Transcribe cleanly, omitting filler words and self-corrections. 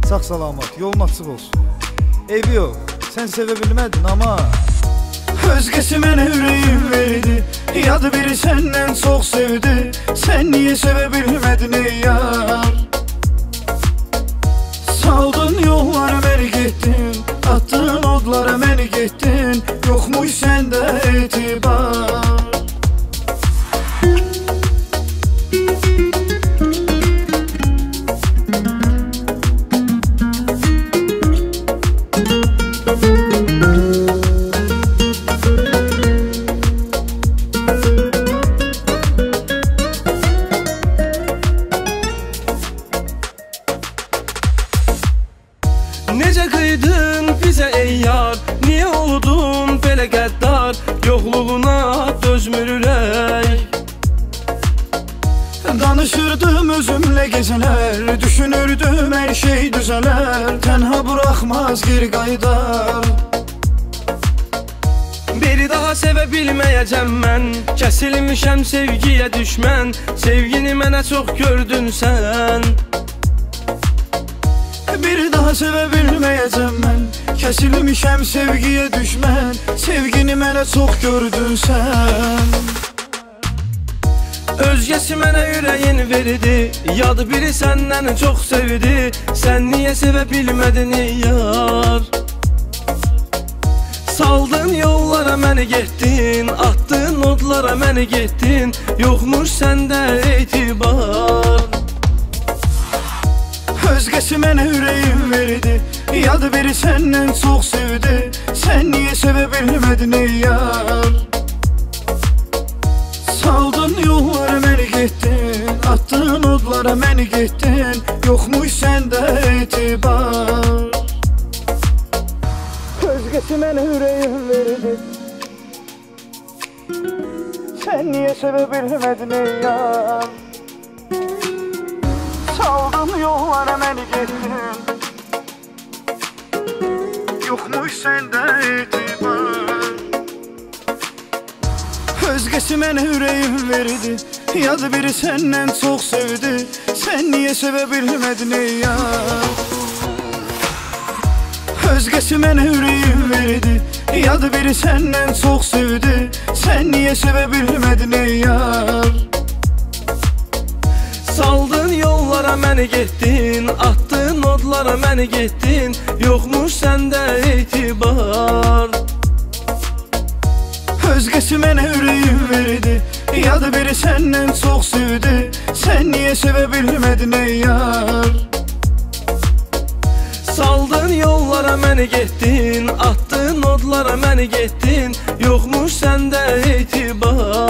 Sağ salamat, yolun açıq olsun. Evi yox, sən sevə bilmədin amma Özgəsi mənə ürəyim verdi, yadı biri səndən çox sevdi. Sən niyə sevə bilmədin ey yar? Saldın yollara məni getdin, attın odlara məni getdin. Yoxmuş səndə etibar. Necə qıydın bizə ey yar, niyə oldun belə qəddar? Yoxluğuna dözmür ürək. Danışırdım özümlə gecələr, düşünürdüm hər şey düzələr. Tənha buraxmaz geri qaydar. Bir daha sevə bilməyəcəm mən, kəsilmişəm sevgiyə düşmən. Sevgini mənə çox gördün sən. Bir daha sevə bilməyəcəm mən, kəsilmişəm sevgiyə düşmən. Sevgini mənə çox gördün sən. Özgəsi mənə ürəyin verdi, yadı biri səndən çox sevdi. Sən niyə sevə bilmədin ey yar? Saldın yollara məni getdin, attın odlara məni getdin. Yoxmuş səndə etibar. Özgəsi mənə ürəyim verdi, yadı biri səndən çox sevdi. Sən niyə sevə bilmədin ey yar? Saldın yollara məni getdin, attın odlara məni getdin. Yoxmuş səndə etibar. Özgəsi mənə ürəyim verdi, sən niyə sevə bilmədin ey yar? Saldın yollara məni getdin, yoxmuş səndə etibar. Özgəsi mənə ürəyim verdi, yadı biri səndən çox sevdi. Sən niyə sevə bilmədin ey yar? Özgəsi mənə ürəyim verdi, yadı biri səndən çox sevdi. Sən niyə sevə bilmədin ey yar? Saldın yollara məni getdin, attın odlara məni getdin. Yoxmuş səndə etibar. Özgəsi mənə ürəyim verdi, yadı biri səndən çox sevdi. Sən niyə sevə bilmədin ey yar? Saldın yollara məni getdin, attın odlara məni getdin. Yoxmuş səndə etibar.